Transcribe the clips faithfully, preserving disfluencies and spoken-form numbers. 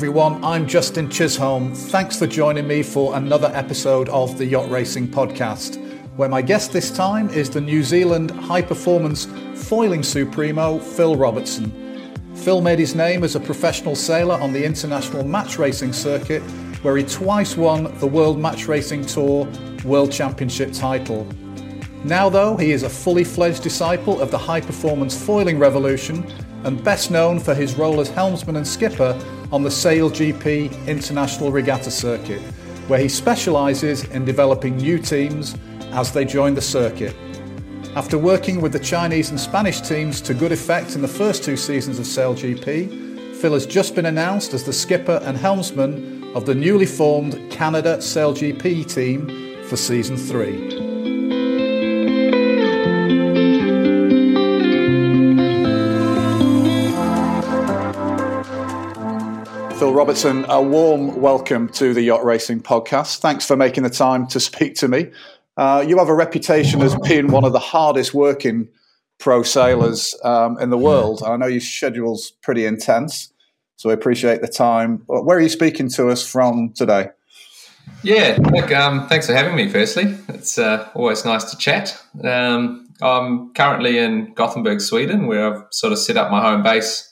everyone. I'm Justin Chisholm. Thanks for joining me for another episode of the Yacht Racing Podcast, where my guest this time is the New Zealand high-performance foiling supremo, Phil Robertson. Phil made his name as a professional sailor on the international match racing circuit, where he twice won the World Match Racing Tour World Championship title. Now, though, he is a fully fledged disciple of the high-performance foiling revolution and best known for his role as helmsman and skipper on the SailGP International Regatta Circuit, where he specialises in developing new teams as they join the circuit. After working with the Chinese and Spanish teams to good effect in the first two seasons of SailGP, Phil has just been announced as the skipper and helmsman of the newly formed Canada SailGP team for season three. Phil Robertson, a warm welcome to the Yacht Racing Podcast. Thanks for making the time to speak to me. Uh, you have a reputation as being one of the hardest working pro sailors um, in the world. I know your schedule's pretty intense, so I appreciate the time. Where are you speaking to us from today? Yeah, look, um, thanks for having me, firstly. It's uh, always nice to chat. Um, I'm currently in Gothenburg, Sweden, where I've sort of set up my home base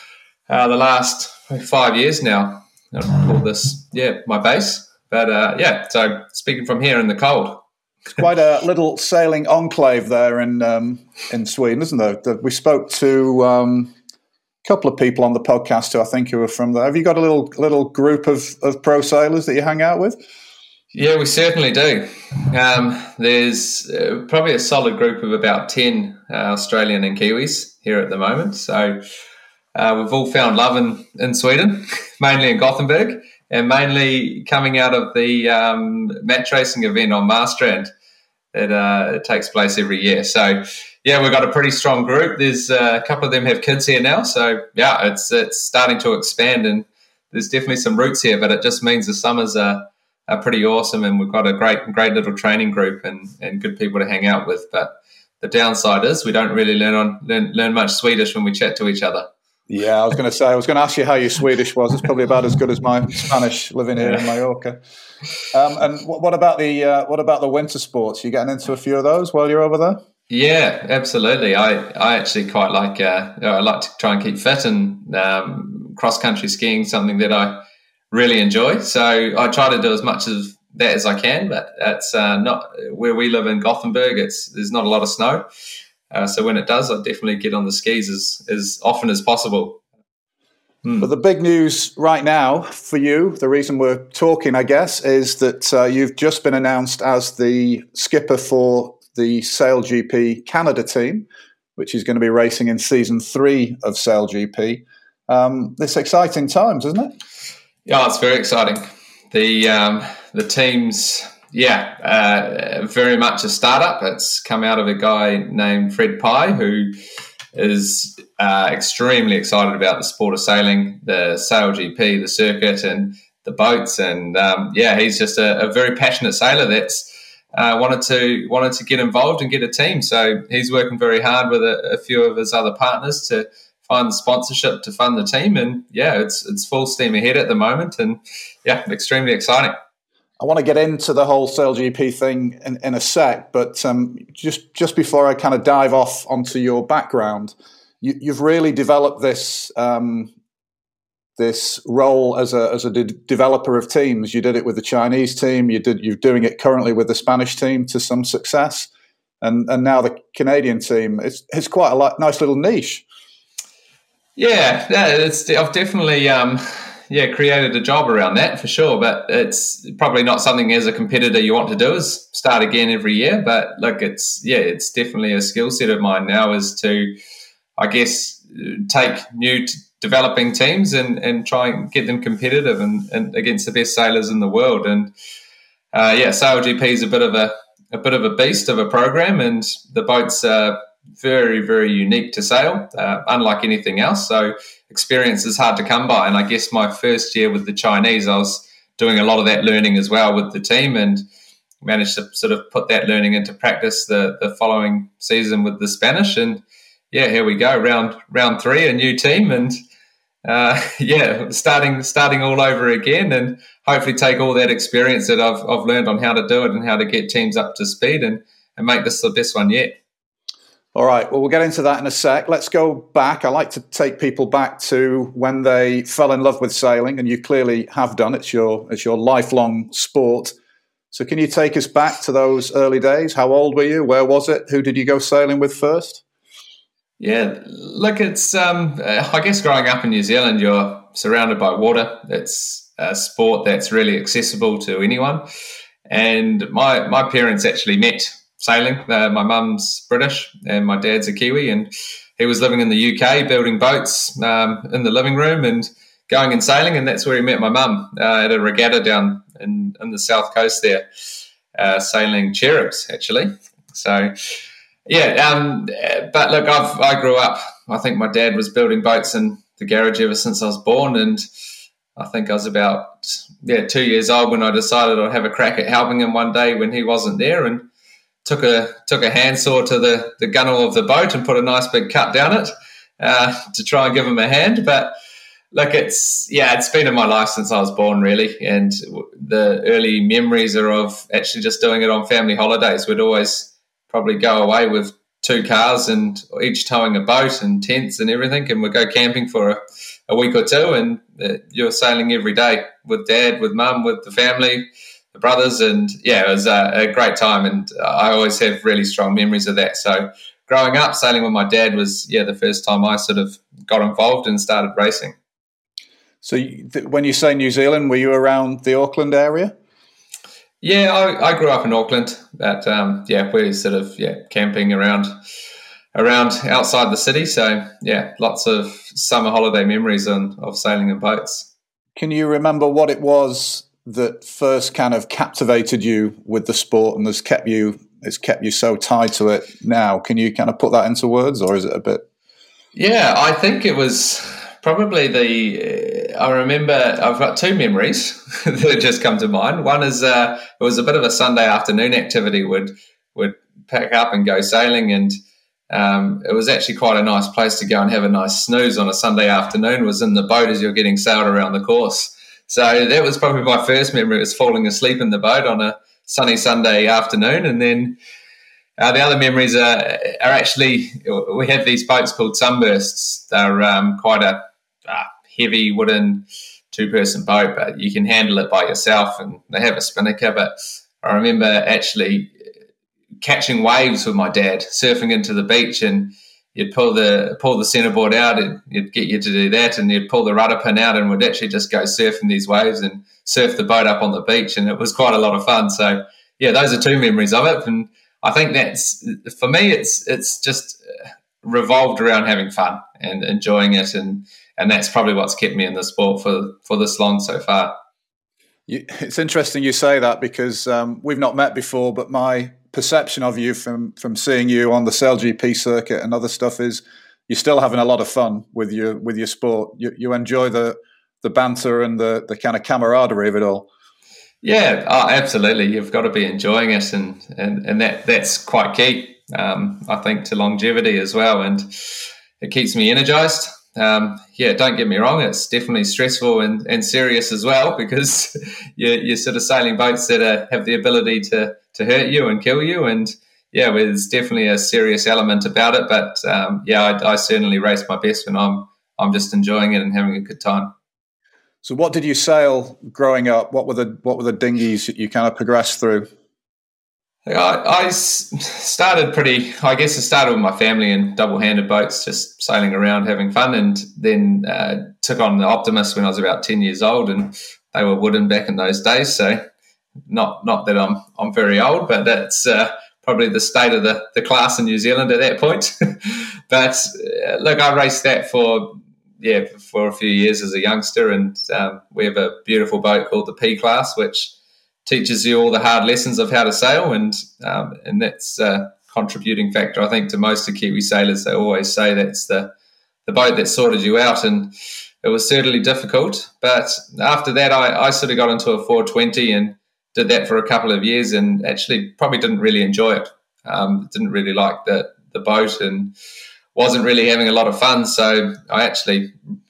uh, the last five years now. I call this, yeah, my base. But, uh, yeah, so speaking from here in the cold. It's quite a little sailing enclave there in um, in Sweden, isn't there? We spoke to um, a couple of people on the podcast who I think who are from there. Have you got a little little group of, of pro sailors that you hang out with? Yeah, we certainly do. Um, there's uh, probably a solid group of about ten uh, Australian and Kiwis here at the moment. So uh, we've all found love in, in Sweden, mainly in Gothenburg, and mainly coming out of the um, match racing event on Marstrand that uh, it takes place every year. So, yeah, we've got a pretty strong group. There's uh, a couple of them have kids here now. So, yeah, it's it's starting to expand, and there's definitely some roots here, but it just means the summers are, are pretty awesome, and we've got a great great little training group and, and good people to hang out with. But the downside is we don't really learn on learn, learn much Swedish when we chat to each other. Yeah, I was going to say, I was going to ask you how your Swedish was. It's probably about as good as my Spanish living here yeah. in Mallorca. Um, and what, what about the uh, what about the winter sports? You getting into a few of those while you're over there? Yeah, absolutely. I, I actually quite like uh, I like to try and keep fit, and um, cross country skiing is something that I really enjoy. So I try to do as much of that as I can. But it's uh, not where we live in Gothenburg. It's there's not a lot of snow. Uh, so when it does, I definitely get on the skis as, as often as possible. Hmm. But the big news right now for you, the reason we're talking, I guess, is that uh, you've just been announced as the skipper for the SailGP Canada team, which is going to be racing in season three of SailGP. Um, it's exciting times, isn't it? Yeah, it's very exciting. The um, the team's... Yeah, uh, very much a startup. It's come out of a guy named Fred Pye, who is uh, extremely excited about the sport of sailing, the SailGP, the circuit, and the boats. And um, yeah, he's just a, a very passionate sailor that's uh, wanted to wanted to get involved and get a team. So he's working very hard with a, a few of his other partners to find the sponsorship to fund the team. And yeah, it's it's full steam ahead at the moment. And yeah, extremely exciting. I want to get into the whole SailGP thing in, in a sec, but um, just just before I kind of dive off onto your background, you, you've really developed this um, this role as a as a de- developer of teams. You did it with the Chinese team. You did you're doing it currently with the Spanish team to some success, and and now the Canadian team. It's it's quite a lot, nice little niche. Yeah, yeah, it's I've definitely. Um Yeah, created a job around that for sure, but it's probably not something as a competitor you want to do is start again every year. But look, it's yeah, it's definitely a skill set of mine now is to, I guess, take new t- developing teams and, and try and get them competitive and, and against the best sailors in the world. And uh, yeah, SailGP is a bit of a a bit of a beast of a program, and the boats are very very unique to sail, uh, unlike anything else. So experience is hard to come by, and I guess my first year with the Chinese, I was doing a lot of that learning as well with the team, and managed to sort of put that learning into practice the, the following season with the Spanish. And yeah, here we go, round round three, a new team, and uh, yeah, starting starting all over again, and hopefully take all that experience that I've I've learned on how to do it and how to get teams up to speed and, and make this the best one yet. All right, well, we'll get into that in a sec. Let's go back. I like to take people back to when they fell in love with sailing, and you clearly have done. It's your it's your lifelong sport. So can you take us back to those early days? How old were you? Where was it? Who did you go sailing with first? Yeah, look, it's, um, I guess growing up in New Zealand, you're surrounded by water. It's a sport that's really accessible to anyone. And my, my parents actually met sailing. Uh, my mum's British and my dad's a Kiwi, and he was living in the U K building boats um, in the living room and going and sailing, and that's where he met my mum uh, at a regatta down in, in the south coast there, uh, sailing cherubs actually. So yeah, um, but look, I've, I grew up, I think my dad was building boats in the garage ever since I was born, and I think I was about yeah two years old when I decided I'd have a crack at helping him one day when he wasn't there, and took a took a handsaw to the, the gunnel of the boat and put a nice big cut down it uh, to try and give him a hand. But look, it's yeah, it's been in my life since I was born, really, and the early memories are of actually just doing it on family holidays. We'd always probably go away with two cars and each towing a boat and tents and everything, and we'd go camping for a, a week or two, and uh, you're sailing every day with dad, with mum, with the family, the brothers, and yeah, it was a, a great time, and I always have really strong memories of that. So growing up, sailing with my dad was yeah the first time I sort of got involved and started racing. So you, th- when you say New Zealand, were you around the Auckland area? Yeah, I, I grew up in Auckland, but um, yeah, we're sort of yeah camping around around outside the city. So yeah, lots of summer holiday memories on, of sailing in boats. Can you remember what it was that first kind of captivated you with the sport and has kept you has kept you so tied to it now? Can you kind of put that into words, or is it a bit? Yeah, I think it was probably the. Uh, I remember I've got two memories that just come to mind. One is uh, it was a bit of a Sunday afternoon activity. Would would pack up and go sailing, and um, it was actually quite a nice place to go and have a nice snooze on a Sunday afternoon. Was in the boat as you're getting sailed around the course. So that was probably my first memory, was falling asleep in the boat on a sunny Sunday afternoon. And then uh, the other memories are, are actually, we have these boats called sunbursts. They're um, quite a uh, heavy wooden two-person boat, but you can handle it by yourself, and they have a spinnaker. But I remember actually catching waves with my dad, surfing into the beach, and you'd pull the pull the centerboard out, and you'd get you to do that, and you'd pull the rudder pin out, and we'd actually just go surfing these waves and surf the boat up on the beach, and it was quite a lot of fun. So yeah, those are two memories of it, and I think that's, for me, it's it's just revolved around having fun and enjoying it, and and that's probably what's kept me in the sport for for this long so far. You, it's interesting you say that, because um, we've not met before, but my perception of you from from seeing you on the Sail G P circuit and other stuff is you're still having a lot of fun with your with your sport. You you enjoy the the banter and the the kind of camaraderie of it all. Yeah, oh, absolutely. You've got to be enjoying it, and and and that that's quite key. Um, I think to longevity as well, and it keeps me energized. Um, yeah, don't get me wrong, it's definitely stressful and, and serious as well, because you're, you're sort of sailing boats that are, have the ability to to hurt you and kill you, and yeah, there's definitely a serious element about it. But um, yeah, I, I certainly race my best when I'm I'm just enjoying it and having a good time. So, what did you sail growing up? What were the what were the dinghies that you kind of progressed through? I, I started pretty, I guess I started with my family in double-handed boats, just sailing around, having fun, and then uh, took on the Optimist when I was about ten years old, and they were wooden back in those days. So not not that I'm I'm very old, but that's uh, probably the state of the, the class in New Zealand at that point. But uh, look, I raced that for, yeah, for a few years as a youngster, and um, we have a beautiful boat called the P class, which teaches you all the hard lessons of how to sail, and um, and that's a contributing factor, I think, to most of Kiwi sailors. They always say that's the the boat that sorted you out, and it was certainly difficult. But after that, I, I sort of got into a four twenty and did that for a couple of years, and actually probably didn't really enjoy it. Um, didn't really like the the boat, and wasn't really having a lot of fun. So I actually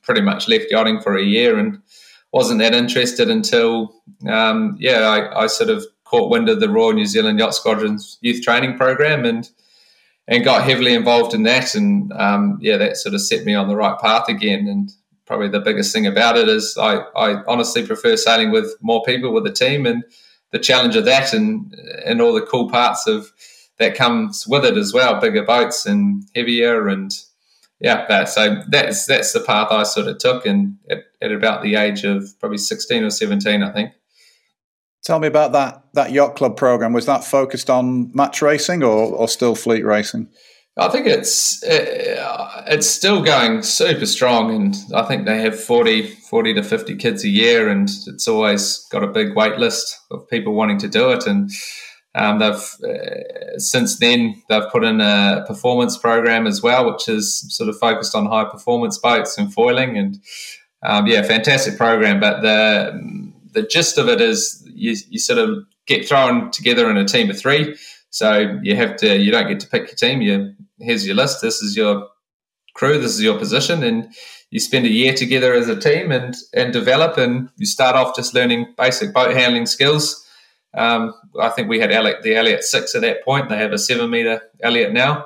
pretty much left yachting for a year and wasn't that interested until, um, yeah, I, I sort of caught wind of the Royal New Zealand Yacht Squadron's youth training program and and got heavily involved in that. And, um, yeah, that sort of set me on the right path again. And probably the biggest thing about it is I, I honestly prefer sailing with more people, with a team, and the challenge of that and and all the cool parts of that comes with it as well, bigger boats and heavier. And, yeah, that, so that's that's the path I sort of took, and at, at about the age of probably sixteen or seventeen, I think. Tell me about that that yacht club program. Was that focused on match racing or, or still fleet racing? I think it's uh, it's still going super strong, and I think they have forty, forty to fifty kids a year, and it's always got a big wait list of people wanting to do it. And um, they've uh, since then they've put in a performance program as well, which is sort of focused on high performance boats and foiling. And um, yeah, fantastic program. But the the gist of it is you, you sort of get thrown together in a team of three. So you have to, you don't get to pick your team. You, here's your list. This is your crew. This is your position. And you spend a year together as a team and, and develop. And you start off just learning basic boat handling skills. Um, I think we had Elliot, the Elliot six at that point. They have a seven meter Elliot now.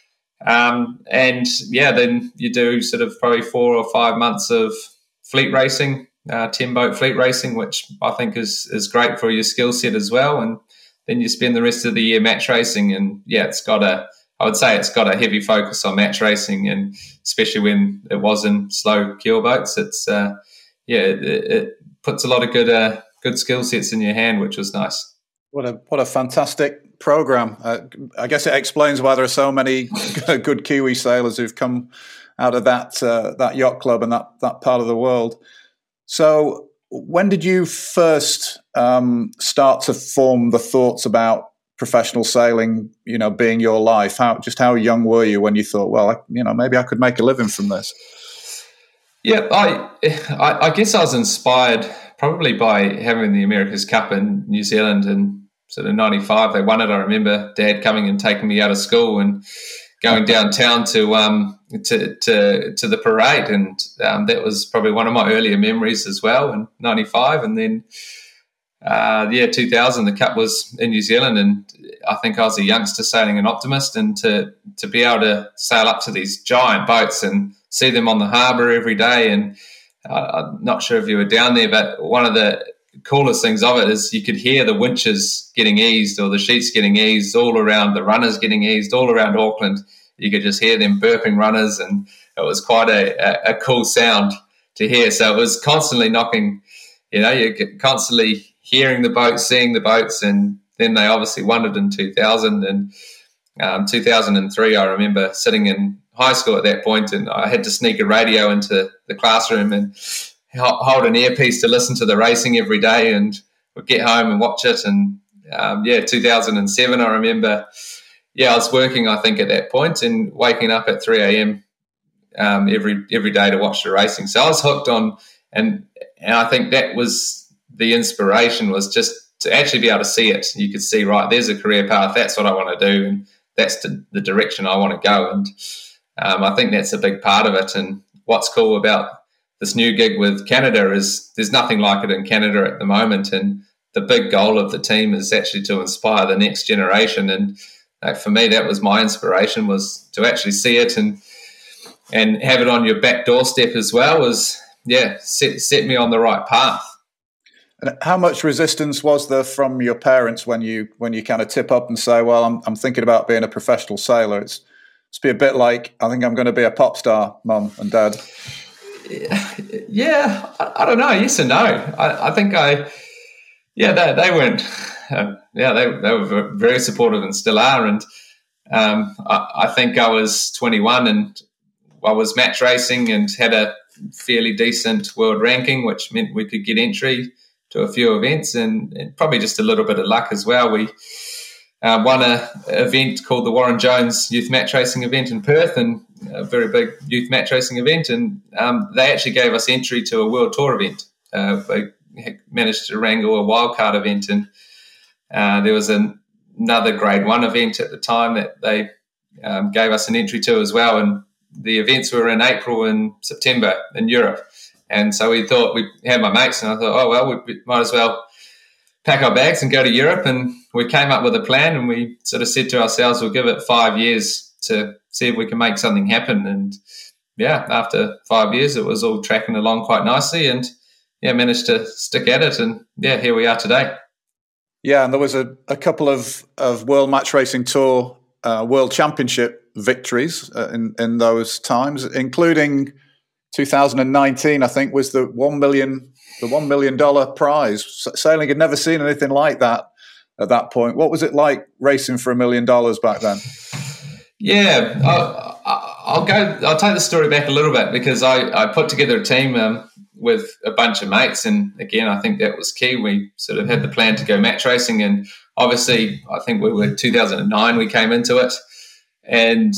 Um, and yeah, then you do sort of probably four or five months of fleet racing, uh, ten boat fleet racing, which I think is, is great for your skill set as well. And then you spend the rest of the year match racing, and yeah, it's got a, I would say it's got a heavy focus on match racing, and especially when it was in slow keel boats, it's uh, yeah, it, it puts a lot of good uh, good skill sets in your hand, which was nice. What a what a fantastic program! Uh, I guess it explains why there are so many good Kiwi sailors who've come out of that uh, that yacht club and that that part of the world. So, when did you first um, start to form the thoughts about professional sailing, you know, being your life? How just how young were you when you thought, well, I, you know, maybe I could make a living from this? Yeah, I, I, I guess I was inspired probably by having the America's Cup in New Zealand in sort of ninety-five. They won it. I remember Dad coming and taking me out of school and going downtown to um to to to the parade, and um, that was probably one of my earlier memories as well in ninety-five. And then uh, yeah, two thousand, the Cup was in New Zealand, and I think I was a youngster sailing an Optimist, and to to be able to sail up to these giant boats and see them on the harbour every day. And uh, I'm not sure if you were down there, but one of the coolest things of it is you could hear the winches getting eased or the sheets getting eased all around, the runners getting eased all around Auckland. You could just hear them burping runners, and it was quite a, a, a cool sound to hear. So it was constantly knocking, you know, you're constantly hearing the boats, seeing the boats, and then they obviously won it in two thousand. And um, two thousand three, I remember sitting in high school at that point, and I had to sneak a radio into the classroom and hold an earpiece to listen to the racing every day, and would get home and watch it. And um, yeah, two thousand seven, I remember, yeah, I was working, I think, at that point, and waking up at three a.m. Um, every every day to watch the racing. So I was hooked on, and and I think that was the inspiration, was just to actually be able to see it. You could see, right, there's a career path. That's what I want to do, and that's the, the direction I want to go. And um, I think that's a big part of it. And what's cool about this new gig with Canada is there's nothing like it in Canada at the moment, and the big goal of the team is actually to inspire the next generation. And uh, for me, that was my inspiration, was to actually see it and and have it on your back doorstep as well. Was yeah, set set me on the right path. And how much resistance was there from your parents when you when you kind of tip up and say, "Well, I'm I'm thinking about being a professional sailor"? It's it's be a bit like, "I think I'm going to be a pop star, Mum and Dad." Yeah, I, I don't know. Yes and no. I, I think I, yeah, they, they weren't, uh, yeah, they, they were very supportive and still are. And um, I, I think I was twenty-one and I was match racing and had a fairly decent world ranking, which meant we could get entry to a few events, and, and probably just a little bit of luck as well. We uh, won a event called the Warren Jones Youth Match Racing event in Perth, and a very big youth match racing event, and um, they actually gave us entry to a World Tour event. Uh, they managed to wrangle a wildcard event, and uh, there was an, another grade one event at the time that they um, gave us an entry to as well. And the events were in April and September in Europe. And so we thought, we had my mates, and I thought, oh, well, we might as well pack our bags and go to Europe. And we came up with a plan, and we sort of said to ourselves, we'll give it five years to see if we can make something happen. And yeah, after five years, it was all tracking along quite nicely, and yeah, managed to stick at it. And yeah, here we are today. Yeah, and there was a, a couple of, of World Match Racing Tour uh, World Championship victories uh, in, in those times, including two thousand nineteen, I think, was the one million the one million dollar prize. Sailing had never seen anything like that at that point. What was it like racing for a million dollars back then? Yeah, I'll, I'll go. I'll take the story back a little bit, because I, I put together a team um, with a bunch of mates, and again, I think that was key. We sort of had the plan to go match racing, and obviously, I think we were two thousand nine. We came into it, and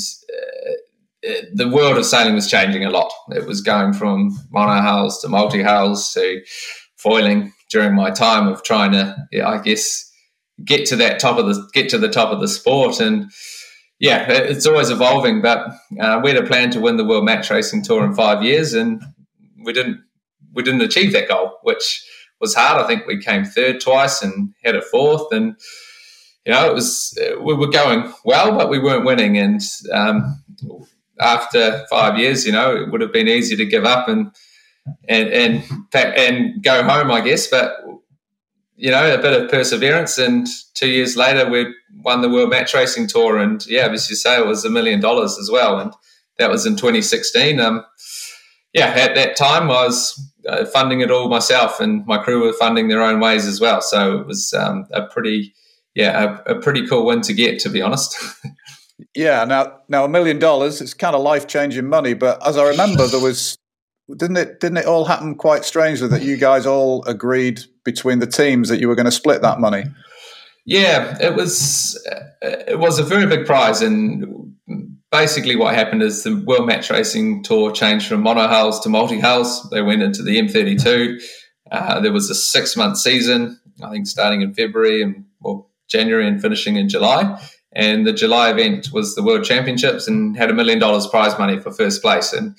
uh, the world of sailing was changing a lot. It was going from monohulls to multi-hulls to foiling. During my time of trying to, yeah, I guess, get to that top of the get to the top of the sport, and yeah, it's always evolving, but uh, we had a plan to win the World Match Racing Tour in five years, and we didn't we didn't achieve that goal, which was hard. I think we came third twice and had a fourth, and you know it was we were going well, but we weren't winning. And um, after five years, you know, it would have been easy to give up and and and and go home, I guess. But you know, a bit of perseverance, and two years later, we won the World Match Racing Tour, and yeah, as you say, it was a million dollars as well, and that was in twenty sixteen. Um, yeah, at that time, I was uh, funding it all myself, and my crew were funding their own ways as well. So it was um, a pretty, yeah, a, a pretty cool win to get, to be honest. Yeah, now now a million dollars, it's kind of life changing money, but as I remember, there was. Didn't it? Didn't it all happen quite strangely that you guys all agreed between the teams that you were going to split that money? Yeah, it was. It was a very big prize, and basically what happened is the World Match Racing Tour changed from monohulls to multi-hulls. They went into the M thirty-two. Uh, there was a six-month season, I think, starting in February and or January and finishing in July. And the July event was the World Championships, and had a million dollars prize money for first place. And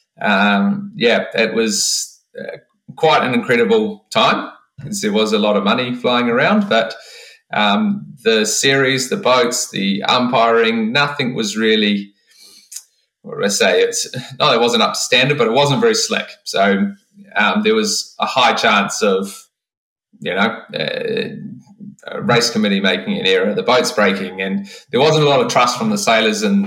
Um, yeah, it was uh, quite an incredible time, because there was a lot of money flying around, but um, the series, the boats, the umpiring, nothing was really, what do I say, it's no, it wasn't up to standard, but it wasn't very slick. So um, there was a high chance of, you know, uh, a race committee making an error, the boats breaking, and there wasn't a lot of trust from the sailors, and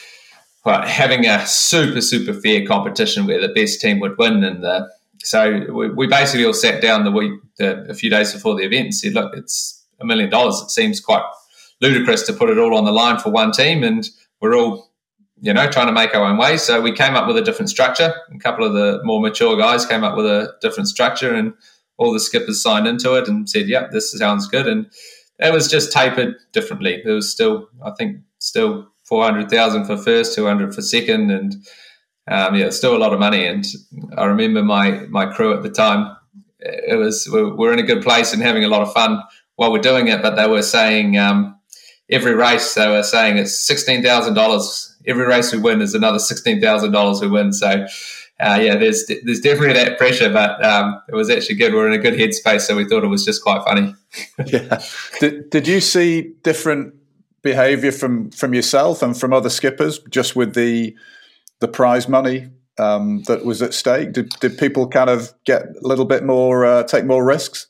But having a super, super fair competition where the best team would win. And the, so we, we basically all sat down the week, the, a few days before the event, and said, look, it's a million dollars. It seems quite ludicrous to put it all on the line for one team, and we're all, you know, trying to make our own way. So we came up with a different structure. A couple of the more mature guys came up with a different structure, and all the skippers signed into it and said, yep, this sounds good. And it was just tapered differently. There was still, I think, still four hundred thousand for first, two hundred for second, and um, yeah, still a lot of money. And I remember my my crew at the time. It was we're, we're in a good place and having a lot of fun while we're doing it. But they were saying um, every race they were saying it's sixteen thousand dollars. Every race we win is another sixteen thousand dollars we win. So uh, yeah, there's there's definitely that pressure, but um, it was actually good. We're in a good headspace, so we thought it was just quite funny. Yeah. Did Did you see different behavior from from yourself and from other skippers just with the the prize money um, that was at stake? Did did people kind of get a little bit more, uh, take more risks?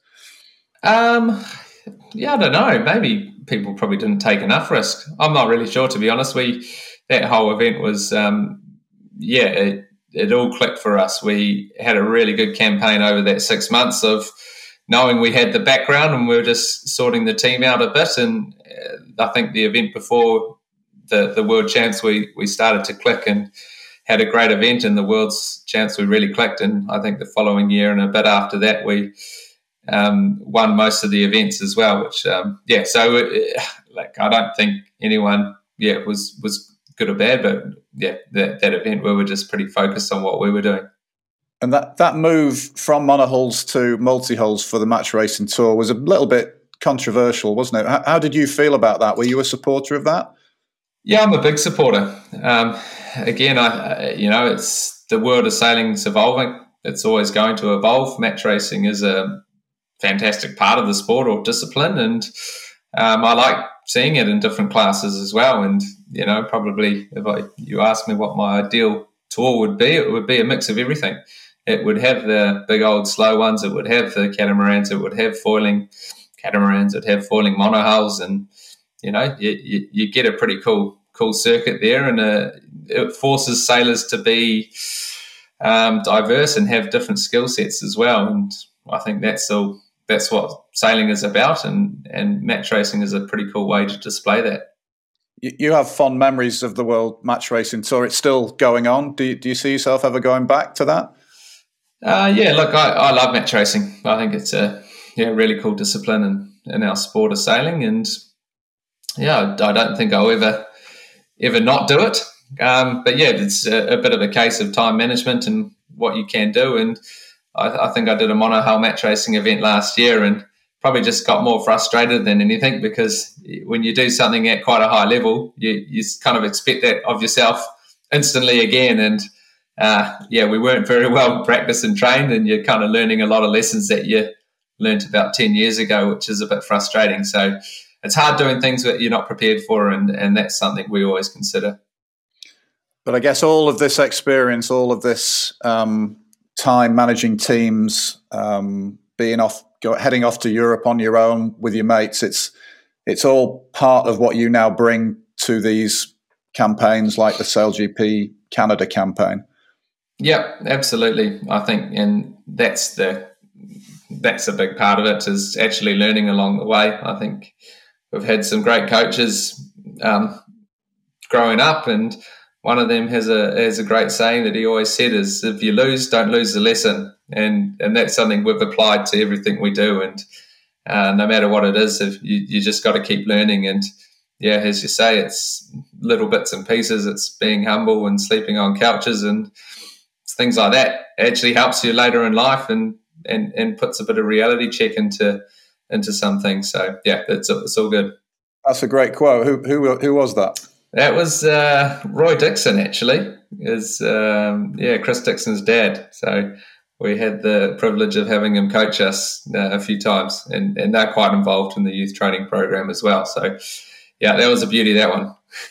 Um, yeah, I don't know. Maybe people probably didn't take enough risk. I'm not really sure, to be honest. We that whole event was, um, yeah, it, it all clicked for us. We had a really good campaign over that six months of knowing we had the background, and we were just sorting the team out a bit. And I think the event before the, the World Champs, we, we started to click and had a great event, and the World's Champs, we really clicked. And I think the following year and a bit after that, we um, won most of the events as well, which, um, yeah, so it, like I don't think anyone, yeah, was, was good or bad, but yeah, that, that event, we were just pretty focused on what we were doing. And that, that move from monohulls to multi-hulls for the Match Racing Tour was a little bit controversial, wasn't it? How, how did you feel about that? Were you a supporter of that? Yeah, I'm a big supporter. Um, again, I you know, it's the world of sailing is evolving. It's always going to evolve. Match racing is a fantastic part of the sport or discipline, and um, I like seeing it in different classes as well. And you know, probably if I, you ask me what my ideal tour would be, it would be a mix of everything. It would have the big old slow ones. It would have the catamarans. It would have foiling catamarans. It would have foiling monohulls, and you know, you, you, you get a pretty cool cool circuit there, and uh, it forces sailors to be um, diverse and have different skill sets as well. And I think that's all. That's what sailing is about, and, and match racing is a pretty cool way to display that. You have fond memories of the World Match Racing Tour. It's still going on. Do you, do you see yourself ever going back to that? Uh, yeah, look, I, I love match racing. I think it's a yeah really cool discipline in, in our sport of sailing, and yeah, I don't think I'll ever ever not do it. Um, but yeah, it's a, a bit of a case of time management and what you can do. And I, I think I did a monohull match racing event last year, and probably just got more frustrated than anything, because when you do something at quite a high level, you, you kind of expect that of yourself instantly again. And uh, yeah, we weren't very well practiced and trained, and you're kind of learning a lot of lessons that you learned about ten years ago, which is a bit frustrating. So it's hard doing things that you're not prepared for, and, and that's something we always consider. But I guess all of this experience, all of this um, time managing teams, um, being off, go, heading off to Europe on your own with your mates, it's it's all part of what you now bring to these campaigns like the SailGP Canada campaign. Yeah, absolutely. I think, and that's the that's a big part of it, is actually learning along the way. I think we've had some great coaches um, growing up, and one of them has a has a great saying that he always said is, if you lose, don't lose the lesson. And and that's something we've applied to everything we do. And uh, no matter what it is, if you, you just got to keep learning. And yeah, as you say, it's little bits and pieces. It's being humble and sleeping on couches and things like that. It actually helps you later in life, and and and puts a bit of reality check into into some things. So yeah, it's it's all good. That's a great quote. Who who who was that? That was uh, Roy Dixon, actually. Is um, yeah, Chris Dixon's dad. So we had the privilege of having him coach us uh, a few times, and, and they're quite involved in the youth training program as well. So yeah, that was a beauty, that one.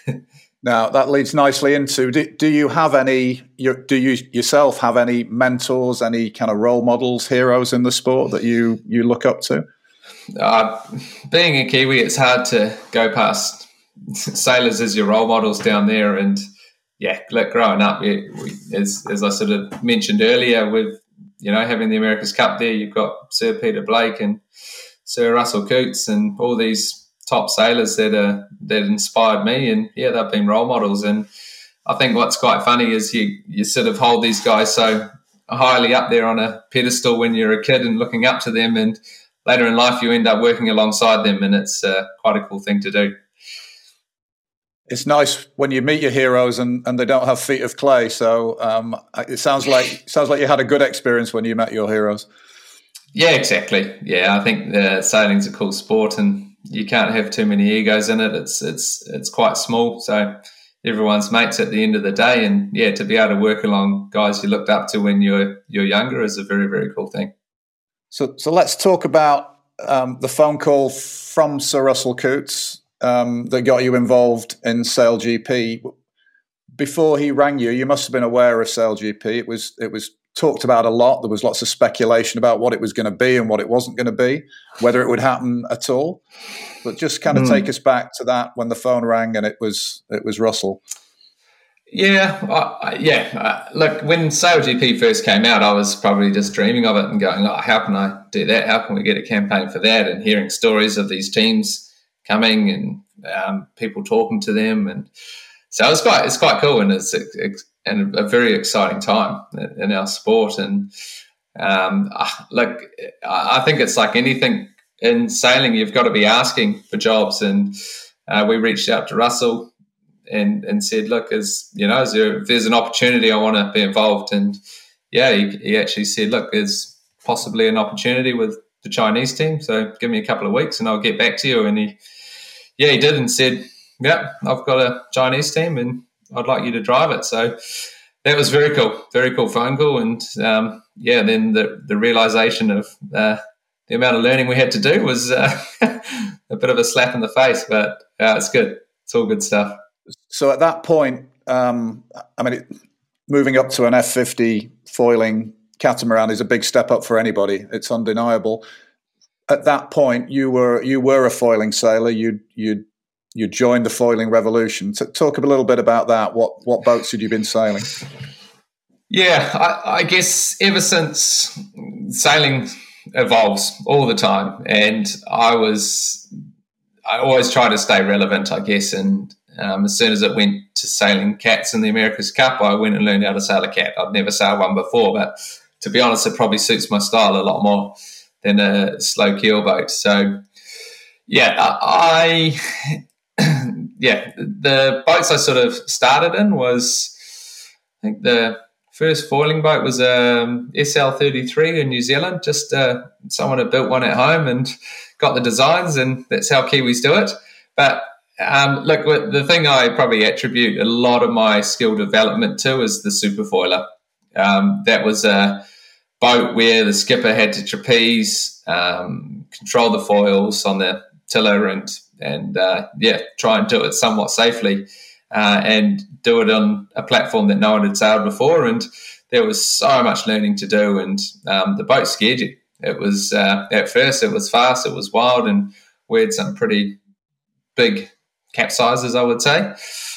Now that leads nicely into, do, do you have any, do you yourself have any mentors, any kind of role models, heroes in the sport that you, you look up to? Uh, being a Kiwi, it's hard to go past sailors as your role models down there. And yeah, like growing up, we, we, as, as I sort of mentioned earlier, with, you know, having the America's Cup there, you've got Sir Peter Blake and Sir Russell Coutts and all these top sailors that are that inspired me, and yeah, they've been role models. And I think what's quite funny is you you sort of hold these guys so highly up there on a pedestal when you're a kid and looking up to them, and later in life you end up working alongside them, and it's uh, quite a cool thing to do. It's nice when you meet your heroes and, and they don't have feet of clay. So um, it sounds like sounds like you had a good experience when you met your heroes. Yeah, exactly. Yeah, I think the sailing's a cool sport, and you can't have too many egos in it. It's it's it's quite small, so everyone's mates at the end of the day. And yeah, to be able to work along guys you looked up to when you're you're younger is a very, very cool thing. So so let's talk about um, the phone call from Sir Russell Coutts um, that got you involved in SailGP. Before he rang you, you must have been aware of SailGP. It was it was talked about a lot. There was lots of speculation about what it was going to be and what it wasn't going to be, whether it would happen at all. But just kind of mm. take us back to that when the phone rang and it was it was Russell. Yeah, uh, yeah. Uh, look, when SailGP first came out, I was probably just dreaming of it and going, "Oh, how can I do that? How can we get a campaign for that?" And hearing stories of these teams coming and um, people talking to them, and so it's quite it's quite cool, and it's, it's and a very exciting time in our sport. And um, like, I think it's like anything in sailing, you've got to be asking for jobs. And uh, we reached out to Russell and and said, look, is you know, is there, if there's an opportunity, I want to be involved. And yeah, he, he actually said, look, there's possibly an opportunity with the Chinese team, so give me a couple of weeks and I'll get back to you. And he, yeah, he did, and said, yeah, I've got a Chinese team and I'd like you to drive it. So that was very cool, very cool phone call. And um, yeah, then the, the realization of uh, the amount of learning we had to do was uh, a bit of a slap in the face, but uh, it's good. It's all good stuff. So at that point, um, I mean, it, moving up to an F fifty foiling catamaran is a big step up for anybody. It's undeniable. At that point, you were you were a foiling sailor. You you you joined the foiling revolution. So talk a little bit about that. What what boats had you been sailing? Yeah, I, I guess ever since sailing evolves all the time, and I was I always try to stay relevant, I guess. And um, as soon as it went to sailing cats in the America's Cup, I went and learned how to sail a cat. I'd never sailed one before, but to be honest, it probably suits my style a lot more than a slow keel boat. So, yeah, I, yeah, the boats I sort of started in was, I think the first foiling boat was a um, S L thirty-three in New Zealand. Just uh, someone had built one at home and got the designs, and that's how Kiwis do it. But um, look, the thing I probably attribute a lot of my skill development to is the super foiler. Um, that was a boat where the skipper had to trapeze, um, control the foils on the tiller, and and uh, yeah, try and do it somewhat safely, uh, and do it on a platform that no one had sailed before. And there was so much learning to do, and um, the boat scared you. It was uh, at first it was fast, it was wild, and we had some pretty big capsizes, I would say,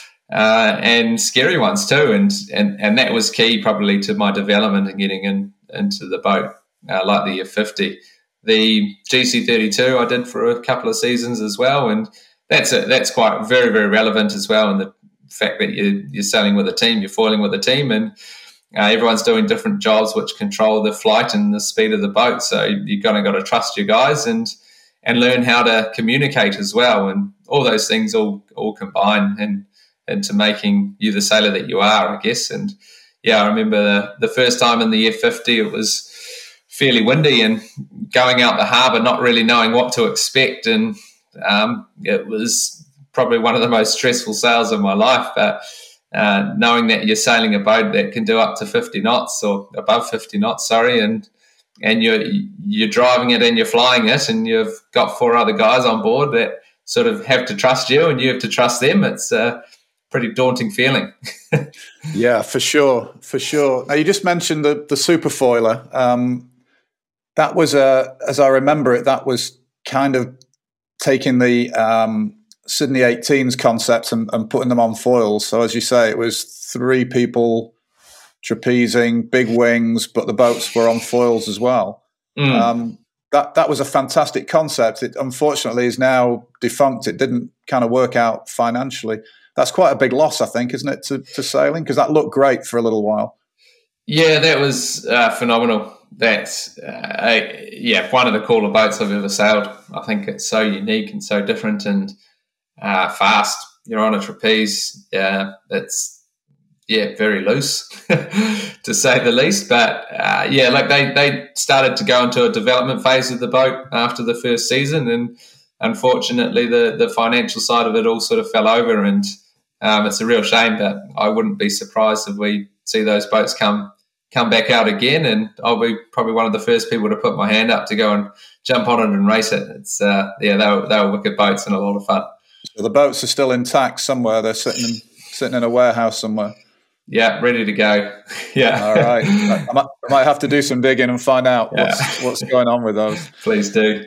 uh, and scary ones too. And and and that was key probably to my development and getting in. into the boat, uh, like the F fifty. The G C thirty-two I did for a couple of seasons as well, and that's a, that's quite very, very relevant as well, and the fact that you, you're sailing with a team, you're foiling with a team, and uh, everyone's doing different jobs which control the flight and the speed of the boat, so you've got to, got to trust your guys and and learn how to communicate as well, and all those things all, all combine and into making you the sailor that you are, I guess. And yeah, I remember the, the first time in the F fifty, it was fairly windy and going out the harbour, not really knowing what to expect. And um, it was probably one of the most stressful sails of my life. But uh, knowing that you're sailing a boat that can do up to fifty knots or above fifty knots, sorry, and and you're, you're driving it and you're flying it, and you've got four other guys on board that sort of have to trust you and you have to trust them, it's a pretty daunting feeling. Yeah, for sure, for sure. Now, you just mentioned the, the super foiler. Um, that was, a, as I remember it, that was kind of taking the um, Sydney eighteens concepts and, and putting them on foils. So as you say, it was three people trapezing, big wings, but the boats were on foils as well. Mm. Um, that that was a fantastic concept. It unfortunately is now defunct. It didn't kind of work out financially. That's quite a big loss, I think, isn't it, to, to sailing? Because that looked great for a little while. Yeah, that was uh, phenomenal. That's, uh, a, yeah, one of the cooler boats I've ever sailed. I think it's so unique and so different and uh, fast. You're on a trapeze. Uh, it's, yeah, very loose, to say the least. But, uh, yeah, like they, they started to go into a development phase of the boat after the first season, and unfortunately the, the financial side of it all sort of fell over, and um, it's a real shame, but I wouldn't be surprised if we see those boats come come back out again, and I'll be probably one of the first people to put my hand up to go and jump on it and race it. It's uh, yeah, they were, they were wicked boats and a lot of fun. So the boats are still intact somewhere. They're sitting in, sitting in a warehouse somewhere. Yeah, ready to go. Yeah. All right. I might, I might have to do some digging and find out yeah. what's, what's going on with those. Please do.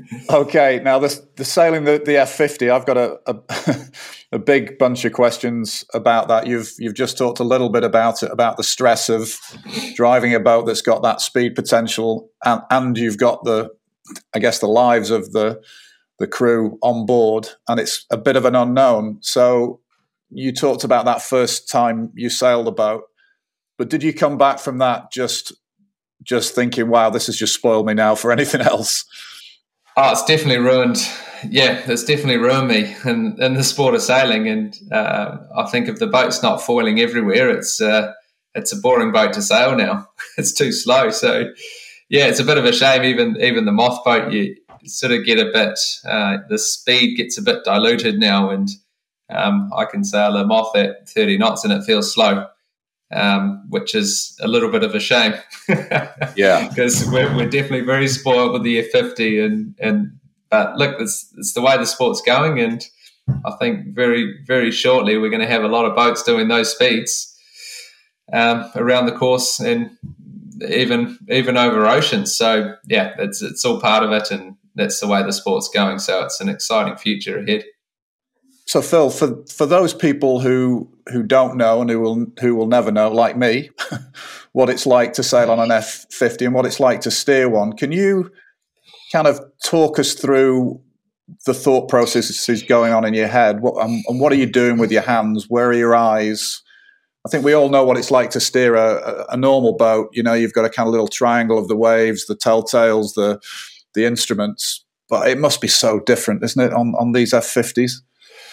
Okay. Now, the, the sailing the, the F fifty, I've got a, a a big bunch of questions about that. You've you've just talked a little bit about it, about the stress of driving a boat that's got that speed potential, and, and you've got the, I guess, the lives of the the crew on board, and it's a bit of an unknown. So you talked about that first time you sailed a boat, but did you come back from that just just thinking, wow, this has just spoiled me now for anything else? Oh, it's definitely ruined. Yeah, it's definitely ruined me in, in the sport of sailing. And uh, I think if the boat's not foiling everywhere, it's uh, it's a boring boat to sail now. It's too slow. So, yeah, it's a bit of a shame. Even even the moth boat, you sort of get a bit, uh, the speed gets a bit diluted now, and um, I can sail a Moth at thirty knots and it feels slow, um, which is a little bit of a shame. Yeah, because we're, we're definitely very spoiled with the F fifty, and and but look, it's it's the way the sport's going, and I think very very shortly we're going to have a lot of boats doing those speeds um, around the course, and even even over oceans. So yeah, it's it's all part of it, and that's the way the sport's going. So it's an exciting future ahead. So Phil, for for those people who who don't know and who will who will never know, like me, what it's like to sail on an F fifty and what it's like to steer one, can you kind of talk us through the thought processes going on in your head? What um, and what are you doing with your hands? Where are your eyes? I think we all know what it's like to steer a, a normal boat. You know, you've got a kind of little triangle of the waves, the telltales, the the instruments, but it must be so different, isn't it, on, on these F fifties?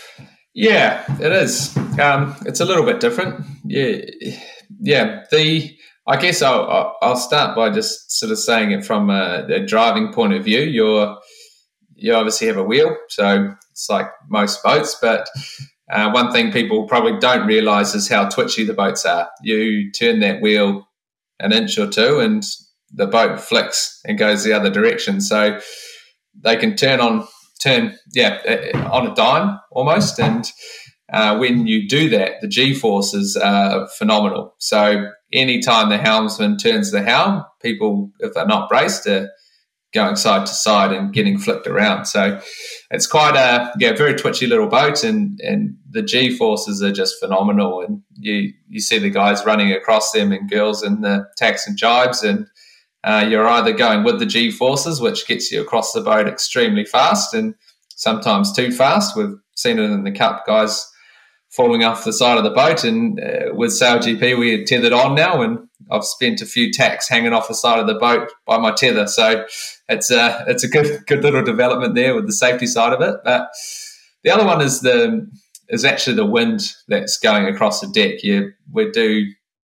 Yeah, it is. Um, it's a little bit different. Yeah, yeah. The I guess I'll I'll start by just sort of saying it from a, a driving point of view. You're you obviously have a wheel, so it's like most boats. But uh, one thing people probably don't realise is how twitchy the boats are. You turn that wheel an inch or two, and the boat flicks and goes the other direction. So they can turn on. turn yeah on a dime almost, and uh, when you do that, the G-forces are phenomenal. So anytime the helmsman turns the helm, people, if they're not braced, are going side to side and getting flipped around. So it's quite a yeah very twitchy little boat, and and the G-forces are just phenomenal, and you you see the guys running across them and girls in the tacks and jibes, and Uh, you're either going with the G-forces, which gets you across the boat extremely fast and sometimes too fast. We've seen it in the Cup, guys falling off the side of the boat. And uh, with Sail G P, we are tethered on now, and I've spent a few tacks hanging off the side of the boat by my tether. So it's a, it's a good good little development there with the safety side of it. But the other one is the is actually the wind that's going across the deck. You, we do...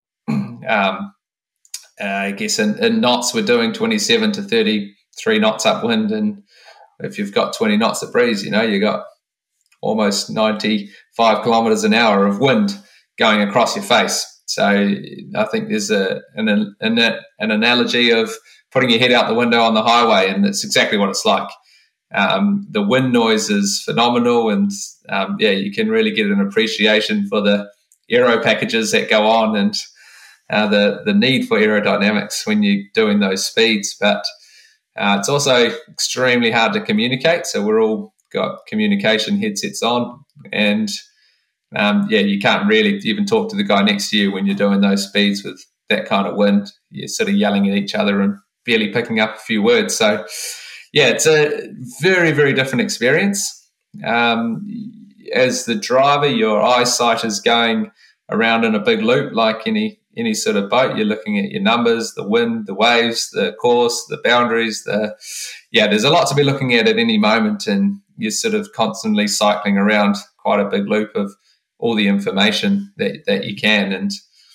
Um, Uh, I guess in, in knots, we're doing twenty-seven to thirty-three knots upwind, and if you've got twenty knots of breeze, you know, you got almost ninety-five kilometres an hour of wind going across your face. So I think there's a an, an, an analogy of putting your head out the window on the highway, and it's exactly what it's like. Um, the wind noise is phenomenal, and um, yeah, you can really get an appreciation for the aero packages that go on, and Uh, the the need for aerodynamics when you're doing those speeds. But uh, it's also extremely hard to communicate. So we're all got communication headsets on, and um, yeah, you can't really even talk to the guy next to you when you're doing those speeds with that kind of wind. You're sort of yelling at each other and barely picking up a few words. So yeah, it's a very, very different experience. Um, as the driver, your eyesight is going around in a big loop like any any sort of boat. You're looking at your numbers, the wind, the waves, the course, the boundaries. The yeah, there's a lot to be looking at at any moment, and you're sort of constantly cycling around quite a big loop of all the information that, that you can. And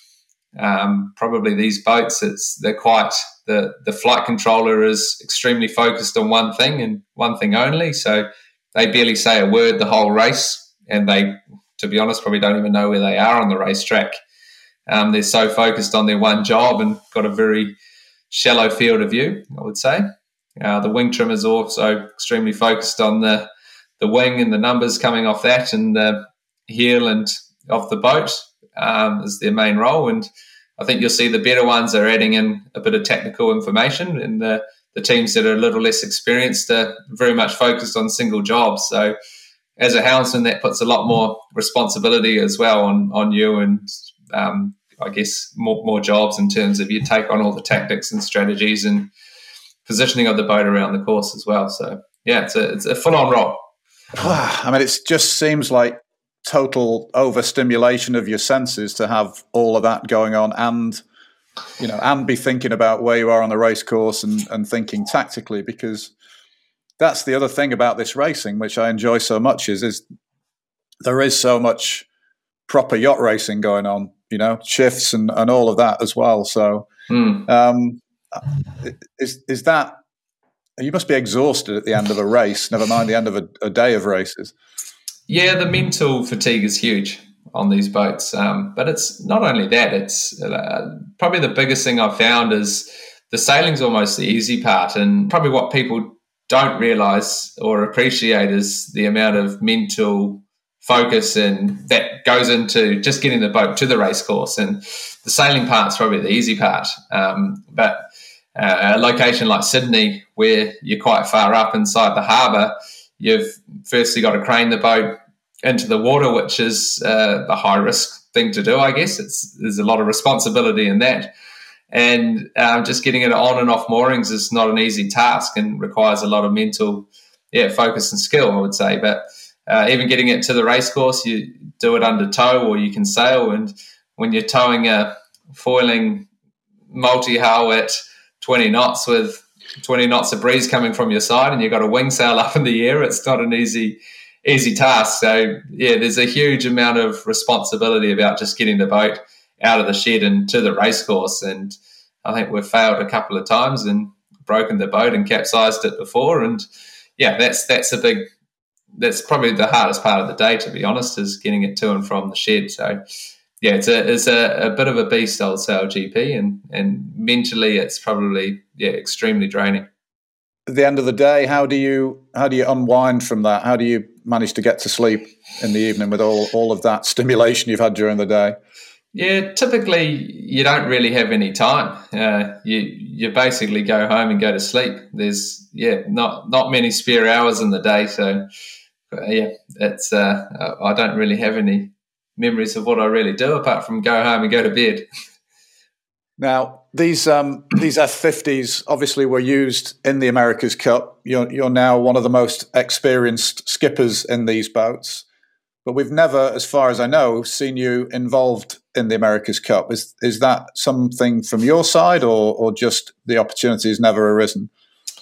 um, probably these boats, it's they're quite the the flight controller is extremely focused on one thing and one thing only. So they barely say a word the whole race, and they, to be honest, probably don't even know where they are on the racetrack. Um, they're so focused on their one job and got a very shallow field of view, I would say. Uh, the wing trim is also extremely focused on the the wing and the numbers coming off that, and the heel and of the boat um, is their main role. And I think you'll see the better ones are adding in a bit of technical information, and the, the teams that are a little less experienced are very much focused on single jobs. So as a helmsman, that puts a lot more responsibility as well on, on you, and Um, I guess more, more jobs in terms of you take on all the tactics and strategies and positioning of the boat around the course as well. So yeah, it's a, it's a full-on role. I mean, it just seems like total overstimulation of your senses to have all of that going on, and you know, and be thinking about where you are on the race course and, and thinking tactically, because that's the other thing about this racing, which I enjoy so much, is is there is so much proper yacht racing going on, you know, shifts and, and all of that as well. So mm. um, is is that, you must be exhausted at the end of a race, never mind the end of a, a day of races. Yeah, the mental fatigue is huge on these boats. Um, but it's not only that, it's uh, probably the biggest thing I've found is the sailing's almost the easy part. And probably what people don't realise or appreciate is the amount of mental focus and that goes into just getting the boat to the race course. And the sailing part's probably the easy part. Um, but uh, a location like Sydney, where you're quite far up inside the harbour, you've firstly got to crane the boat into the water, which is uh, the high risk thing to do, I guess. It's there's a lot of responsibility in that. And um, just getting it on and off moorings is not an easy task and requires a lot of mental yeah, focus and skill, I would say. But uh, even getting it to the race course, you do it under tow or you can sail. And when you're towing a foiling multi-hull at twenty knots with twenty knots of breeze coming from your side and you've got a wing sail up in the air, it's not an easy easy task. So, yeah, there's a huge amount of responsibility about just getting the boat out of the shed and to the race course. And I think we've failed a couple of times and broken the boat and capsized it before. And, yeah, that's that's a big – that's probably the hardest part of the day, to be honest, is getting it to and from the shed. So, yeah, it's a it's a, a bit of a beast, old Sail G P, and, and mentally it's probably, yeah, extremely draining. At the end of the day, how do you how do you unwind from that? How do you manage to get to sleep in the evening with all, all of that stimulation you've had during the day? Yeah, typically you don't really have any time. Uh, you you basically go home and go to sleep. There's yeah not not many spare hours in the day, so uh, yeah, it's uh, I don't really have any memories of what I really do apart from go home and go to bed. Now, these um, these F fifties obviously were used in the America's Cup. You're you're now one of the most experienced skippers in these boats, but we've never, as far as I know, seen you involved in the America's Cup. Is is that something from your side, or or just the opportunity has never arisen?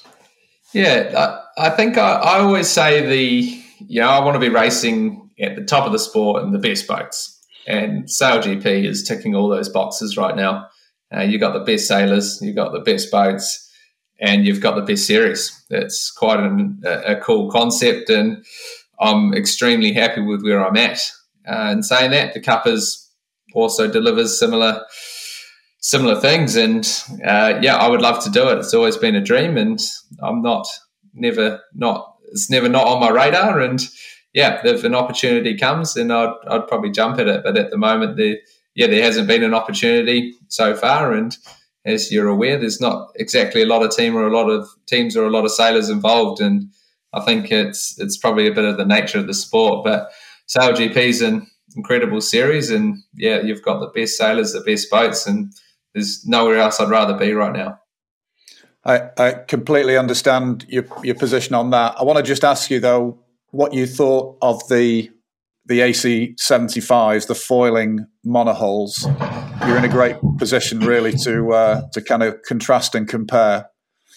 Yeah, I, I think I, I always say the you know I want to be racing at the top of the sport and the best boats, and Sail G P is ticking all those boxes right now. Uh, you've got the best sailors, you've got the best boats, and you've got the best series. It's quite an, a, a cool concept, and I'm extremely happy with where I'm at. Uh, and saying that, the Cuppers also delivers similar similar things, and uh, yeah, I would love to do it. It's always been a dream, and I'm not never not it's never not on my radar. And yeah, if an opportunity comes, then I'd I'd probably jump at it. But at the moment, the yeah, there hasn't been an opportunity so far, and as you're aware, there's not exactly a lot of team or a lot of teams or a lot of sailors involved, and I think it's it's probably a bit of the nature of the sport. But Sail G P is an incredible series, and yeah, you've got the best sailors, the best boats, and there's nowhere else I'd rather be right now. I, I completely understand your your position on that. I want to just ask you though, what you thought of the the A C seventy-fives, the foiling monohulls. You're in a great position, really, to uh, to kind of contrast and compare.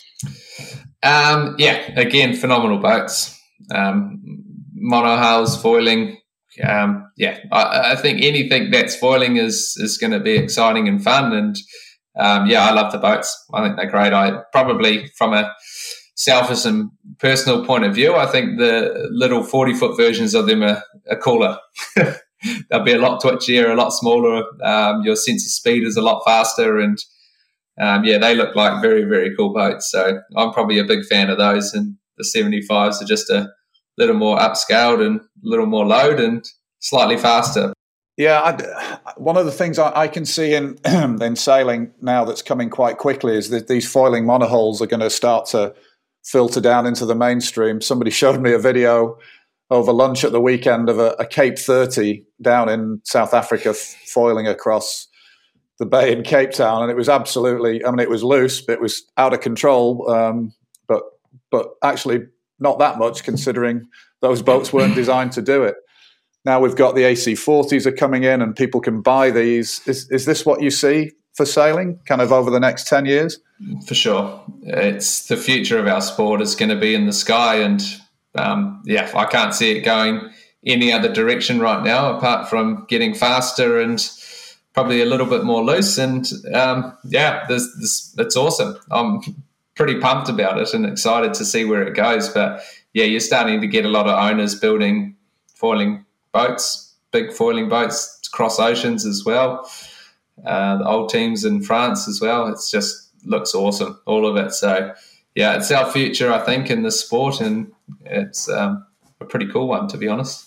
Um, yeah, again, phenomenal boats. Um, monohulls, foiling. Um, yeah, I, I think anything that's foiling is is going to be exciting and fun. And um, yeah, I love the boats. I think they're great. I probably, from a selfish and personal point of view, I think the little forty-foot versions of them are, are cooler. They'll be a lot twitchier, a lot smaller. Um, your sense of speed is a lot faster, and um, yeah, they look like very, very cool boats. So I'm probably a big fan of those, and the seventy-fives are just a little more upscaled and a little more load and slightly faster. Yeah, I, one of the things I, I can see in in sailing now that's coming quite quickly is that these foiling monohulls are going to start to filter down into the mainstream. Somebody showed me a video over lunch at the weekend of a, a Cape thirty down in South Africa f- foiling across the bay in Cape Town, and it was absolutely, I mean, it was loose, but it was out of control, um, but but actually not that much considering those boats weren't designed to do it. Now we've got the A C forties are coming in and people can buy these. Is, is this what you see for sailing kind of over the next ten years? For sure. It's the future of our sport is going to be in the sky, and um, yeah, I can't see it going any other direction right now apart from getting faster and probably a little bit more loose. And um, yeah, this, this, it's awesome. I'm pretty pumped about it and excited to see where it goes. But yeah, you're starting to get a lot of owners building foiling boats, big foiling boats to cross oceans as well. Uh, the old teams in France as well. It's just looks awesome, all of it. So, yeah, it's our future, I think, in the sport, and it's um, a pretty cool one, to be honest.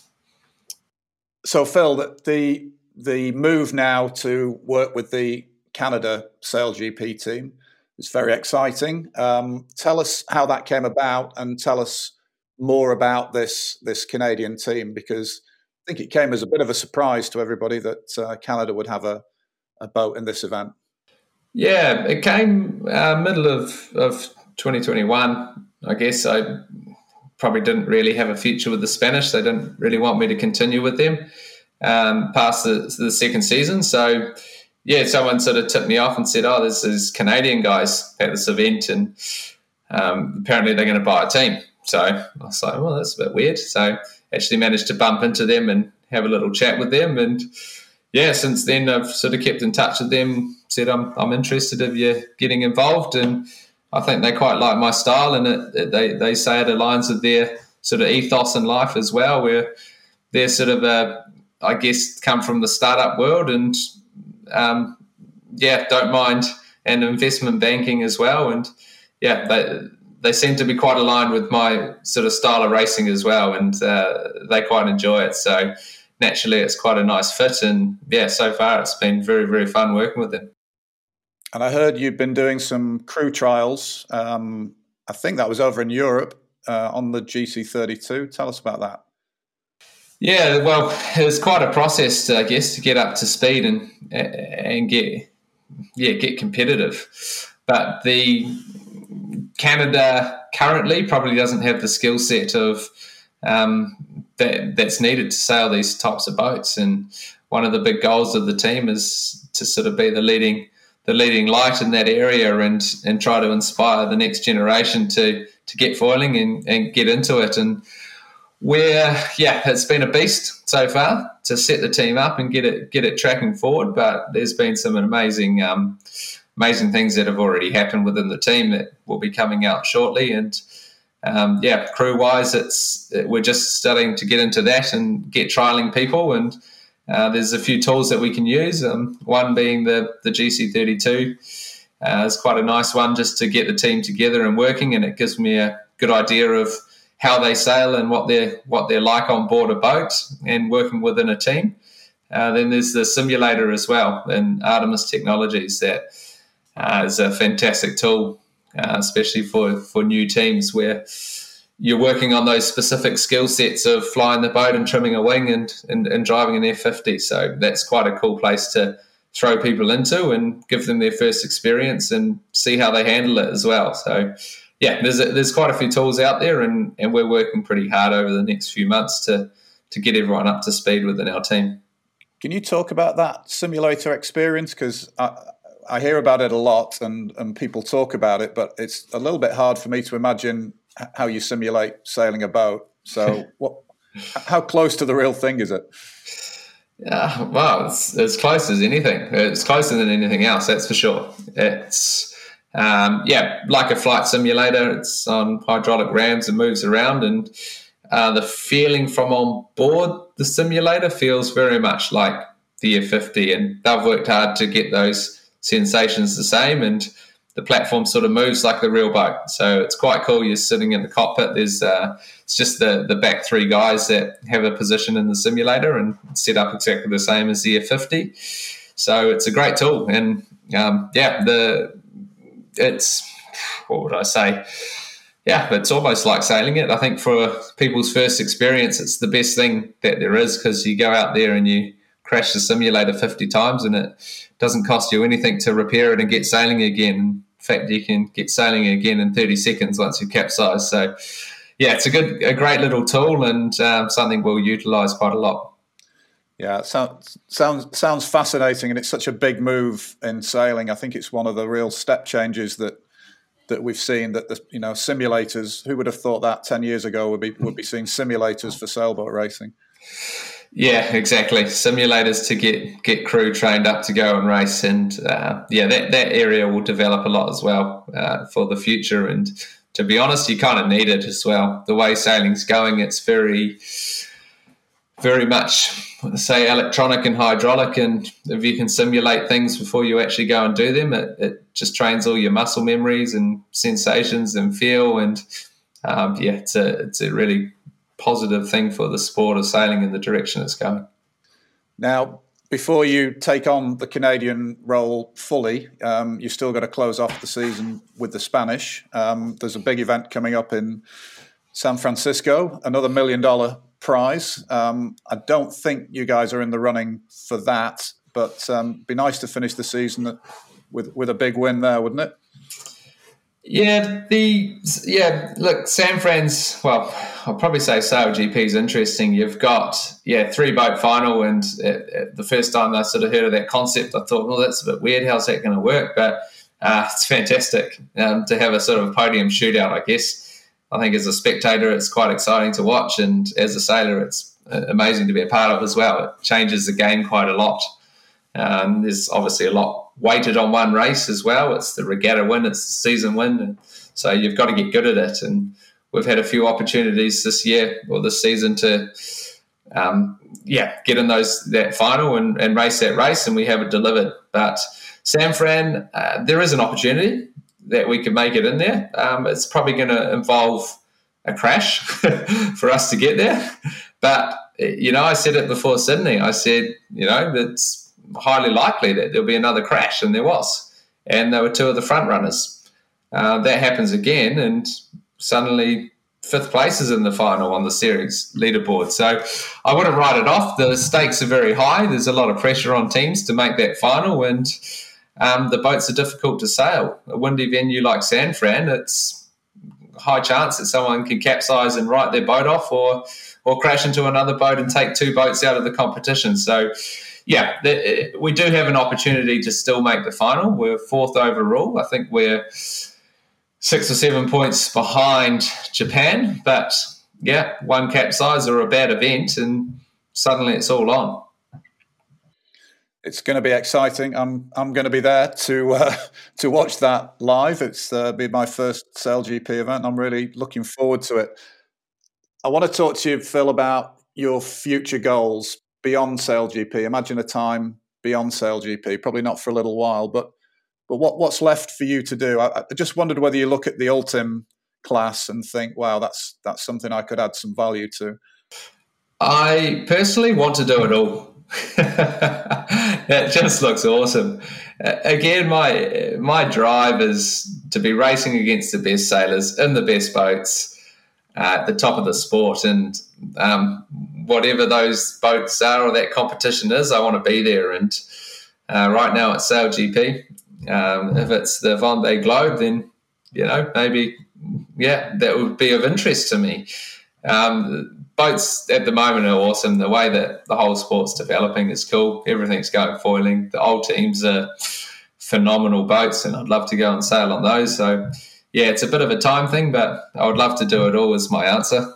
So, Phil, the the move now to work with the Canada SailGP team is very exciting. Um, tell us how that came about, and tell us more about this this Canadian team, because I think it came as a bit of a surprise to everybody that uh, Canada would have a, a boat in this event. Yeah, it came uh, middle of, of twenty twenty-one. I guess I probably didn't really have a future with the Spanish. They didn't really want me to continue with them um, past the, the second season. So, yeah, someone sort of tipped me off and said, oh, there's these Canadian guys at this event, and um, apparently they're going to buy a team. So I was like, well, that's a bit weird. So actually managed to bump into them and have a little chat with them. And, yeah, since then I've sort of kept in touch with them, said I'm I'm interested if you're getting involved. And I think they quite like my style, and it, it, they, they say it aligns with their sort of ethos in life as well, where they're sort of, a, I guess, come from the startup world and, um, yeah, don't mind, and investment banking as well. And, yeah, they, they seem to be quite aligned with my sort of style of racing as well, and uh, they quite enjoy it. So naturally it's quite a nice fit, and, yeah, so far it's been very, very fun working with them. And I heard you've been doing some crew trials. Um, I think that was over in Europe uh, on the G C thirty-two. Tell us about that. Yeah, well, it was quite a process, I guess, to get up to speed and and get yeah get competitive. But the Canada currently probably doesn't have the skill set of um, that that's needed to sail these types of boats. And one of the big goals of the team is to sort of be the leading. the leading light in that area, and and try to inspire the next generation to to get foiling and, and get into it. And where, yeah, it's been a beast so far to set the team up and get it get it tracking forward. But there's been some amazing um, amazing things that have already happened within the team that will be coming out shortly. And um, yeah, crew wise, it's we're just starting to get into that and get trialing people. And Uh, there's a few tools that we can use, um, one being the, the G C thirty-two. Uh, it's quite a nice one just to get the team together and working, and it gives me a good idea of how they sail and what they're, what they're like on board a boat and working within a team. Uh, then there's the simulator as well, and Artemis Technologies that uh, is a fantastic tool, uh, especially for, for new teams where you're working on those specific skill sets of flying the boat and trimming a wing and, and, and driving an F fifty. So that's quite a cool place to throw people into and give them their first experience and see how they handle it as well. So, yeah, there's a, there's quite a few tools out there, and, and we're working pretty hard over the next few months to, to get everyone up to speed within our team. Can you talk about that simulator experience? Because I, I hear about it a lot, and, and people talk about it, but it's a little bit hard for me to imagine how you simulate sailing a boat. So what, how close to the real thing is it? Yeah, well, it's as close as anything. It's closer than anything else, that's for sure. It's, um, yeah, like a flight simulator. It's on hydraulic rams and moves around, and uh, the feeling from on board the simulator feels very much like the F fifty, and they've worked hard to get those sensations the same, and the platform sort of moves like the real boat. So it's quite cool. You're sitting in the cockpit. There's uh, it's just the, the back three guys that have a position in the simulator and set up exactly the same as the F fifty. So it's a great tool. And, um, yeah, the it's, what would I say? Yeah, it's almost like sailing it. I think for people's first experience, it's the best thing that there is, because you go out there and you crash the simulator fifty times and it doesn't cost you anything to repair it and get sailing again. In fact, you can get sailing again in thirty seconds once you capsize. So, yeah, it's a good, a great little tool, and um, something we'll utilise quite a lot. Yeah, it sounds sounds sounds fascinating, and it's such a big move in sailing. I think it's one of the real step changes that that we've seen. That the you know simulators. Who would have thought that ten years ago would be would be seeing simulators for sailboat racing? Yeah, exactly. Simulators to get, get crew trained up to go and race. And, uh, yeah, that, that area will develop a lot as well uh, for the future. And to be honest, you kind of need it as well. The way sailing's going, it's very very much, say, electronic and hydraulic, and if you can simulate things before you actually go and do them, it, it just trains all your muscle memories and sensations and feel, and um, yeah, it's a it's a really positive thing for the sport of sailing in the direction it's going. Now, before you take on the Canadian role fully, um, you've still got to close off the season with the Spanish. Um, there's a big event coming up in San Francisco, another million dollar prize. Um, I don't think you guys are in the running for that, but um, it'd be nice to finish the season with with a big win there, wouldn't it? Yeah, the yeah. Look, San Fran's. Well, I'll probably say SailGP is interesting. You've got yeah three boat final, and it, it, the first time I sort of heard of that concept, I thought, well, that's a bit weird. How's that going to work? But uh, it's fantastic um, to have a sort of podium shootout, I guess. I think as a spectator, it's quite exciting to watch, and as a sailor, it's amazing to be a part of as well. It changes the game quite a lot. Um, there's obviously a lot weighted on one race as well. It's the regatta win, it's the season win, and so you've got to get good at it. And we've had a few opportunities this year or this season to, um, yeah, get in those that final and, and race that race, and we haven't delivered. But San Fran, uh, there is an opportunity that we could make it in there. Um, it's probably going to involve a crash for us to get there. But, you know, I said it before Sydney. I said, you know, it's highly likely that there'll be another crash, and there was. And there were two of the front runners. Uh, that happens again, and suddenly fifth place is in the final on the series leaderboard. So I wouldn't write it off. The stakes are very high. There's a lot of pressure on teams to make that final, and Um, the boats are difficult to sail. A windy venue like San Fran, it's a high chance that someone can capsize and write their boat off, or or crash into another boat and take two boats out of the competition. So, yeah, the, we do have an opportunity to still make the final. We're fourth overall. I think we're six or seven points behind Japan. But, yeah, one capsize or a bad event, and suddenly it's all on. It's going to be exciting. I'm I'm going to be there to uh, to watch that live. It's uh, be my first SailGP event. I'm really looking forward to it. I want to talk to you, Phil, about your future goals beyond SailGP. Imagine a time beyond SailGP. Probably not for a little while, but but what what's left for you to do? I, I just wondered whether you look at the Ultim class and think, wow, that's that's something I could add some value to. I personally want to do it all. It just looks awesome. Uh, again, my my drive is to be racing against the best sailors in the best boats uh, at the top of the sport, and um, whatever those boats are or that competition is, I want to be there. And uh, right now it's SailGP. Um, if it's the Vendée Globe, then you know maybe yeah that would be of interest to me. Um, Boats at the moment are awesome. The way that the whole sport's developing is cool. Everything's going foiling. The old teams are phenomenal boats, and I'd love to go and sail on those. So, yeah, it's a bit of a time thing, but I would love to do it all is my answer.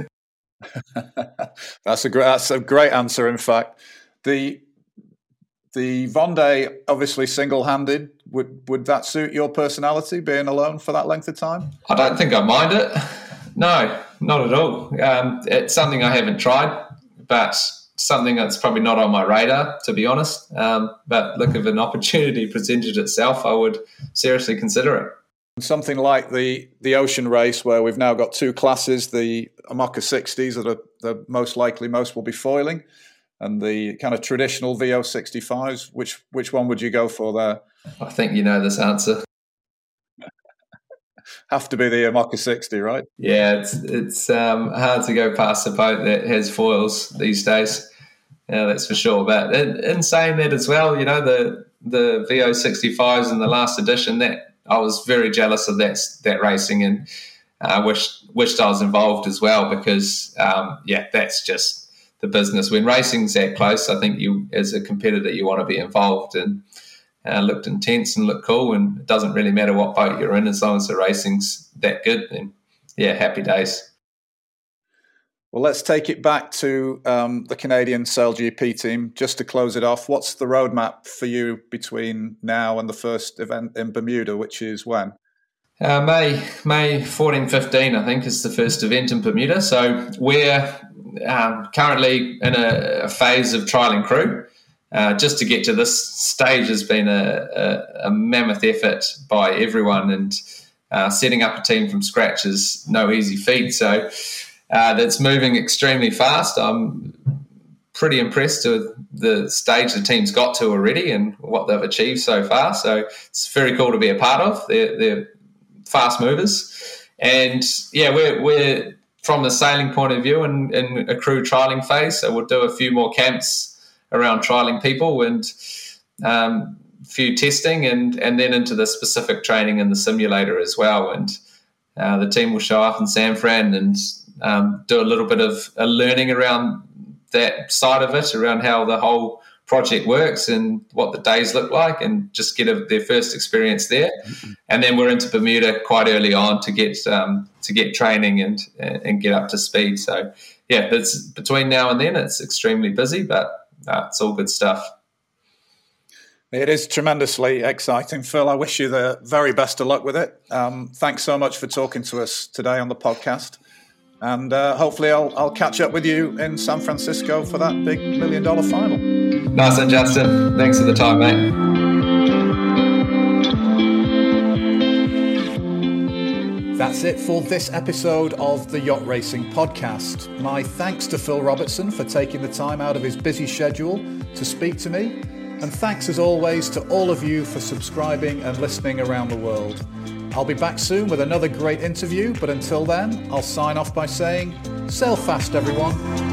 That's a great, that's a great answer, in fact. The the Vendée, obviously single-handed, would, would that suit your personality, being alone for that length of time? I don't think I mind it. No, not at all. Um, it's something I haven't tried, but something that's probably not on my radar, to be honest. Um, but look, if an opportunity presented itself, I would seriously consider it. Something like the the ocean race, where we've now got two classes, the Amoca sixties that are the most likely most will be foiling, and the kind of traditional V O sixty-fives. Which which one would you go for there? I think you know this answer. Have to be the Amoca sixty, right? Yeah, it's it's um, hard to go past a boat that has foils these days. Yeah, that's for sure. But in, in saying that as well, you know, the the V O sixty-fives in the last edition, that I was very jealous of that that racing, and I uh, wished wished I was involved as well, because um, yeah, that's just the business. When racing's that close, I think you, as a competitor, you want to be involved, and Uh, looked intense and looked cool, and it doesn't really matter what boat you're in as long as the racing's that good. Then, yeah, happy days. Well, let's take it back to um, the Canadian SailGP team. Just to close it off, what's the roadmap for you between now and the first event in Bermuda, which is when? Uh, May May fourteen fifteen, I think, is the first event in Bermuda. So we're um, currently in a, a phase of trialling crew. Uh, just to get to this stage has been a, a, a mammoth effort by everyone, and uh, setting up a team from scratch is no easy feat. So uh, that's moving extremely fast. I'm pretty impressed with the stage the team's got to already and what they've achieved so far. So it's very cool to be a part of. They're, they're fast movers, and yeah, we're we're from the sailing point of view in, in a crew trialing phase. So we'll do a few more camps around trialing people and um, a few testing, and and then into the specific training in the simulator as well. And uh, the team will show up in San Fran and um, do a little bit of a learning around that side of it, around how the whole project works and what the days look like, and just get a, their first experience there. Mm-hmm. And then we're into Bermuda quite early on to get um, to get training and and get up to speed. So yeah, it's between now and then it's extremely busy, but uh, it's all good stuff. It is tremendously exciting, Phil. I wish you the very best of luck with it. Um, thanks so much for talking to us today on the podcast. And uh, hopefully I'll, I'll catch up with you in San Francisco for that big million dollar final. Nice one, Justin. Thanks for the time, mate. That's it for this episode of the Yacht Racing Podcast. My thanks to Phil Robertson for taking the time out of his busy schedule to speak to me. And thanks as always to all of you for subscribing and listening around the world. I'll be back soon with another great interview, but until then, I'll sign off by saying, sail fast, everyone.